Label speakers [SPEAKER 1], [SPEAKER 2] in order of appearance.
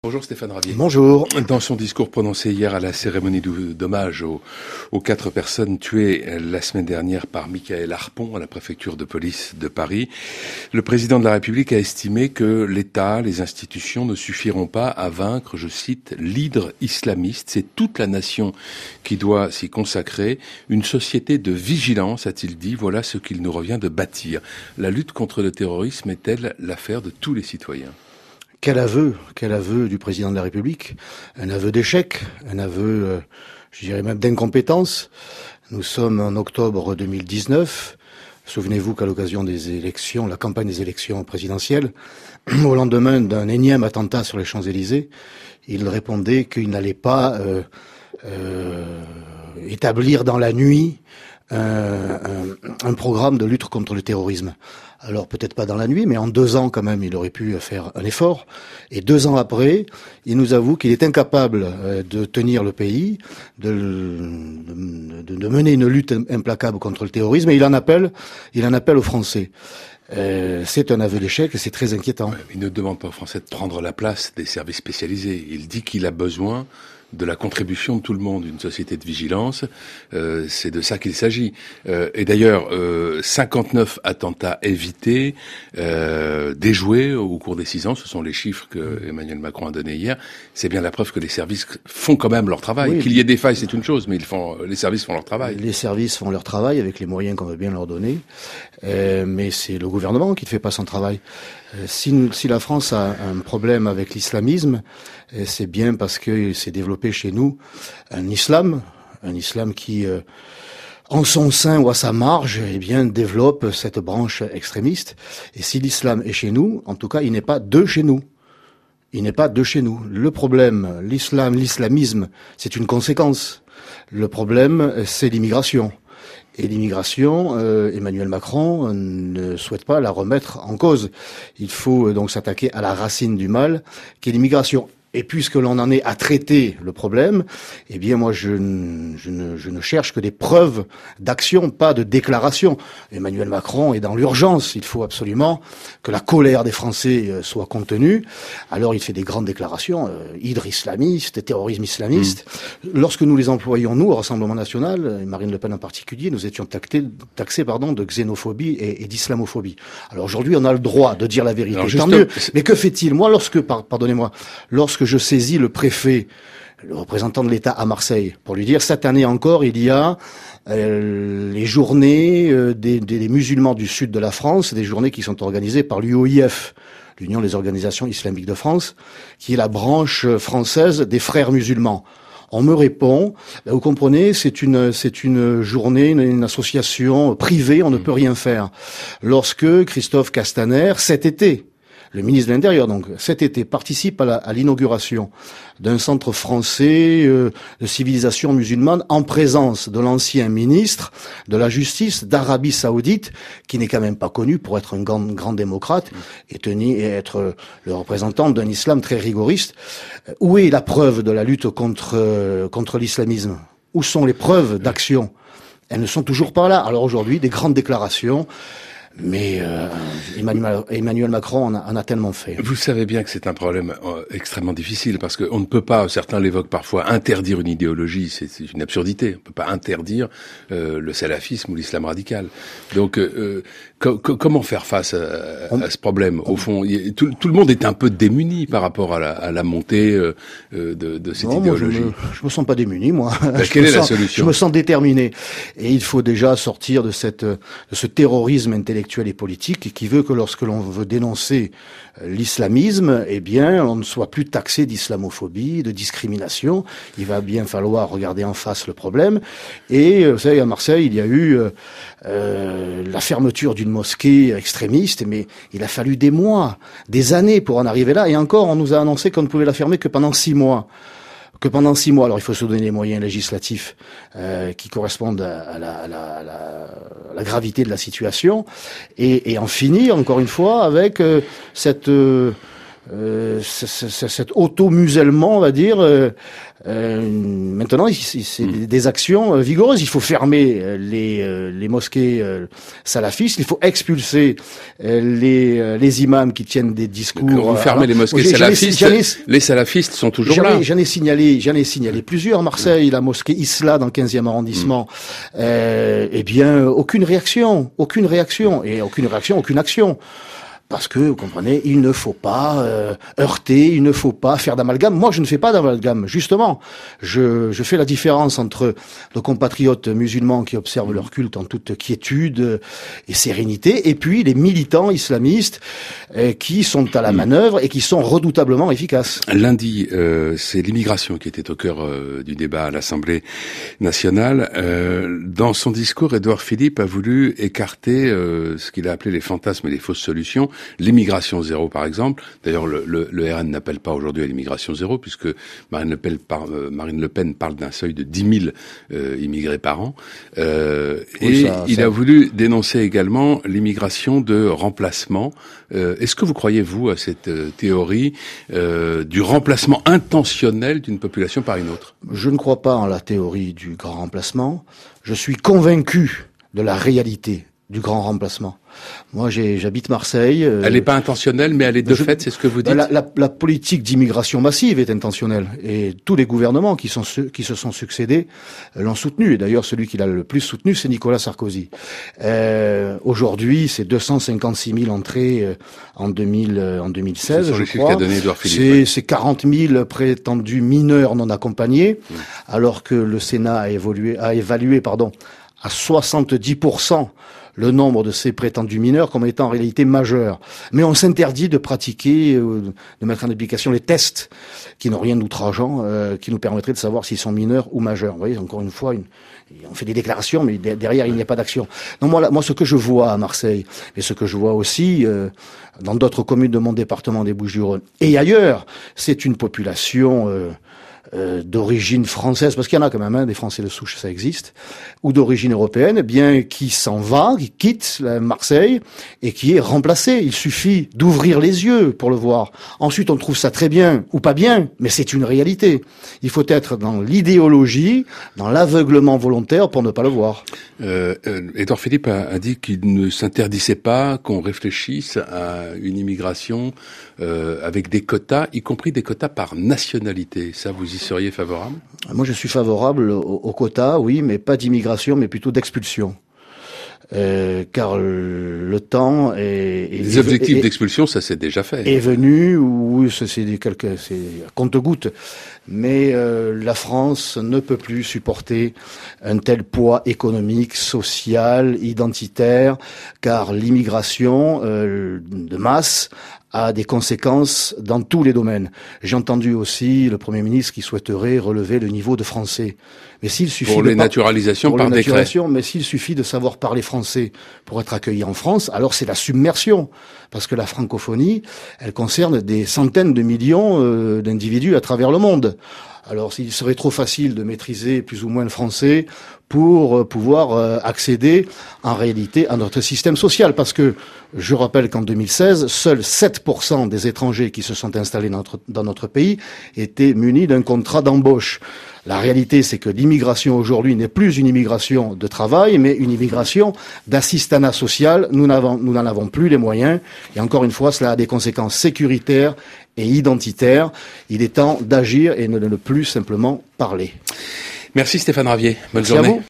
[SPEAKER 1] Bonjour Stéphane Ravier.
[SPEAKER 2] Bonjour.
[SPEAKER 1] Dans son discours prononcé hier à la cérémonie d'hommage aux 4 personnes tuées la semaine dernière par Mickaël Harpon à la préfecture de police de Paris, le président de la République a estimé que l'État, les institutions ne suffiront pas à vaincre, je cite, l'hydre islamiste. C'est toute la nation qui doit s'y consacrer. Une société de vigilance, a-t-il dit. Voilà ce qu'il nous revient de bâtir. La lutte contre le terrorisme est-elle l'affaire de tous les citoyens ?
[SPEAKER 2] Quel aveu du président de la République. Un aveu d'échec, un aveu, je dirais même d'incompétence. Nous sommes en octobre 2019. Souvenez-vous qu'à l'occasion des élections, la campagne des élections présidentielles, au lendemain d'un énième attentat sur les Champs-Élysées, il répondait qu'il n'allait pas établir dans la nuit un programme de lutte contre le terrorisme. Alors peut-être pas dans la nuit, mais en 2 ans quand même, il aurait pu faire un effort. Et 2 ans après, il nous avoue qu'il est incapable de tenir le pays, de mener une lutte implacable contre le terrorisme. Et il en appelle aux Français. C'est un aveu d'échec et c'est très inquiétant.
[SPEAKER 1] Ouais, il ne demande pas aux Français de prendre la place des services spécialisés. Il dit qu'il a besoin de la contribution de tout le monde, une société de vigilance, c'est de ça qu'il s'agit. Et d'ailleurs, 59 attentats évités, déjoués au cours des 6 ans, ce sont les chiffres que Emmanuel Macron a donnés hier. C'est bien la preuve que les services font quand même leur travail. Oui, qu'il y ait des failles, c'est une chose, mais les services font leur travail.
[SPEAKER 2] Les services font leur travail avec les moyens qu'on veut bien leur donner, mais c'est le gouvernement qui ne fait pas son travail. Si la France a un problème avec l'islamisme, c'est bien parce que s'est développé chez nous un islam qui, en son sein ou à sa marge, eh bien, développe cette branche extrémiste. Et si l'islam est chez nous, en tout cas, il n'est pas de chez nous. Il n'est pas de chez nous. Le problème, l'islamisme, c'est une conséquence. Le problème, c'est l'immigration. Et l'immigration, Emmanuel Macron ne souhaite pas la remettre en cause. Il faut donc s'attaquer à la racine du mal, qui est l'immigration. Et puisque l'on en est à traiter le problème, eh bien moi je ne cherche que des preuves d'action, pas de déclarations. Emmanuel Macron est dans l'urgence. Il faut absolument que la colère des Français soit contenue. Alors il fait des grandes déclarations, hydre islamiste, terrorisme islamiste. Lorsque nous les employons, nous, au Rassemblement National, et Marine Le Pen en particulier, nous étions taxés de xénophobie et d'islamophobie. Alors aujourd'hui, on a le droit de dire la vérité. Tant mieux. Mais que fait-il ? Moi, lorsque je saisis le préfet, le représentant de l'État à Marseille, pour lui dire, cette année encore, il y a les journées des musulmans du sud de la France, des journées qui sont organisées par l'UOIF, l'Union des organisations islamiques de France, qui est la branche française des frères musulmans. On me répond, vous comprenez, c'est une journée, une association privée, on ne peut rien faire. Lorsque Christophe Castaner, cet été, le ministre de l'Intérieur, donc, cet été, participe à l'inauguration d'un centre français de civilisation musulmane en présence de l'ancien ministre de la Justice d'Arabie Saoudite, qui n'est quand même pas connu pour être un grand démocrate et être le représentant d'un islam très rigoriste. Où est la preuve de la lutte contre l'islamisme ? Où sont les preuves d'action ? Elles ne sont toujours pas là. Alors aujourd'hui, des grandes déclarations. Mais Emmanuel Macron en a tellement fait.
[SPEAKER 1] Vous savez bien que c'est un problème extrêmement difficile parce qu'on ne peut pas, certains l'évoquent parfois, interdire une idéologie, c'est une absurdité. On ne peut pas interdire le salafisme ou l'islam radical. Donc comment faire face à ce problème ? Au fond, tout le monde est un peu démuni par rapport à la montée de cette idéologie.
[SPEAKER 2] Moi, je me sens pas démuni, moi.
[SPEAKER 1] Quelle est la solution ?
[SPEAKER 2] Je me sens déterminé. Et il faut déjà sortir de ce terrorisme intellectuel et politique qui veut que lorsque l'on veut dénoncer l'islamisme, eh bien, on ne soit plus taxé d'islamophobie, de discrimination. Il va bien falloir regarder en face le problème. Et vous savez, à Marseille, il y a eu la fermeture d'une mosquée extrémiste, mais il a fallu des mois, des années pour en arriver là. Et encore, on nous a annoncé qu'on ne pouvait la fermer que pendant 6 mois. Alors il faut se donner les moyens législatifs qui correspondent à la gravité de la situation et en finir encore une fois avec cette cet auto-musellement, on va dire. Maintenant, c'est des actions vigoureuses. Il faut fermer les mosquées salafistes. Il faut expulser les imams qui tiennent des discours.
[SPEAKER 1] Vous fermez les mosquées salafistes. Les salafistes sont toujours là.
[SPEAKER 2] J'en ai signalé plusieurs. À Marseille, la mosquée Isla dans le 15e arrondissement. Eh bien, aucune réaction. Et aucune réaction, aucune action. Parce que, vous comprenez, il ne faut pas heurter, il ne faut pas faire d'amalgame. Moi, je ne fais pas d'amalgame, justement. Je fais la différence entre nos compatriotes musulmans qui observent leur culte en toute quiétude et sérénité, et puis les militants islamistes qui sont à la manœuvre et qui sont redoutablement efficaces.
[SPEAKER 1] Lundi, c'est l'immigration qui était au cœur du débat à l'Assemblée nationale. Dans son discours, Édouard Philippe a voulu écarter ce qu'il a appelé les fantasmes et les fausses solutions. L'immigration zéro, par exemple. D'ailleurs, le RN n'appelle pas aujourd'hui à l'immigration zéro, puisque Marine Le Pen parle d'un seuil de 10 000 immigrés par an. Il a voulu dénoncer également l'immigration de remplacement. Est-ce que vous croyez, vous, à cette théorie du remplacement intentionnel d'une population par une autre?
[SPEAKER 2] Je ne crois pas en la théorie du grand remplacement. Je suis convaincu de la réalité du grand remplacement. Moi, j'habite Marseille.
[SPEAKER 1] Elle n'est pas intentionnelle, mais elle est de fait, c'est ce que vous dites.
[SPEAKER 2] La politique d'immigration massive est intentionnelle, et tous les gouvernements qui se sont succédés l'ont soutenu. Et d'ailleurs, celui qui l'a le plus soutenu, c'est Nicolas Sarkozy. Aujourd'hui, c'est 256 000 entrées en 2016.
[SPEAKER 1] Ce sont les chiffres qu'a donné Édouard Philippe.
[SPEAKER 2] C'est 40 000 prétendus mineurs non accompagnés, alors que le Sénat a évalué à 70% le nombre de ces prétendus mineurs comme étant en réalité majeur. Mais on s'interdit de pratiquer, de mettre en application les tests qui n'ont rien d'outrageant, qui nous permettraient de savoir s'ils sont mineurs ou majeurs. Vous voyez, encore une fois, on fait des déclarations, mais derrière, il n'y a pas d'action. Donc moi, ce que je vois à Marseille, et ce que je vois aussi dans d'autres communes de mon département des Bouches-du-Rhône et ailleurs, c'est une population d'origine française, parce qu'il y en a quand même, des Français de souche, ça existe, ou d'origine européenne, bien qui s'en va, qui quitte Marseille et qui est remplacé. Il suffit d'ouvrir les yeux pour le voir. Ensuite, on trouve ça très bien ou pas bien, mais c'est une réalité. Il faut être dans l'idéologie, dans l'aveuglement volontaire pour ne pas le voir.
[SPEAKER 1] Édouard Philippe a dit qu'il ne s'interdisait pas qu'on réfléchisse à une immigration avec des quotas, y compris des quotas par nationalité. Ça, vous y seriez favorable?
[SPEAKER 2] Moi, je suis favorable aux quotas, oui, mais pas d'immigration, mais plutôt d'expulsion. Car le temps
[SPEAKER 1] les objectifs d'expulsion, ça s'est déjà fait.
[SPEAKER 2] Est venu, oui, c'est à compte-gouttes. Mais la France ne peut plus supporter un tel poids économique, social, identitaire, car l'immigration de masse a des conséquences dans tous les domaines. J'ai entendu aussi le Premier ministre qui souhaiterait relever le niveau de français. Mais s'il suffit
[SPEAKER 1] pour les naturalisations par décret.
[SPEAKER 2] Mais s'il suffit de savoir parler français pour être accueilli en France, alors c'est la submersion. Parce que la francophonie, elle concerne des centaines de millions d'individus à travers le monde. Alors, il serait trop facile de maîtriser plus ou moins le français pour pouvoir accéder en réalité à notre système social. Parce que je rappelle qu'en 2016, seuls 7% des étrangers qui se sont installés dans notre pays étaient munis d'un contrat d'embauche. La réalité, c'est que l'immigration aujourd'hui n'est plus une immigration de travail, mais une immigration d'assistanat social. Nous n'en avons plus les moyens. Et encore une fois, cela a des conséquences sécuritaires et identitaires. Il est temps d'agir et de ne plus simplement parler.
[SPEAKER 1] Merci Stéphane Ravier. Bonne
[SPEAKER 2] Merci
[SPEAKER 1] journée.
[SPEAKER 2] À vous.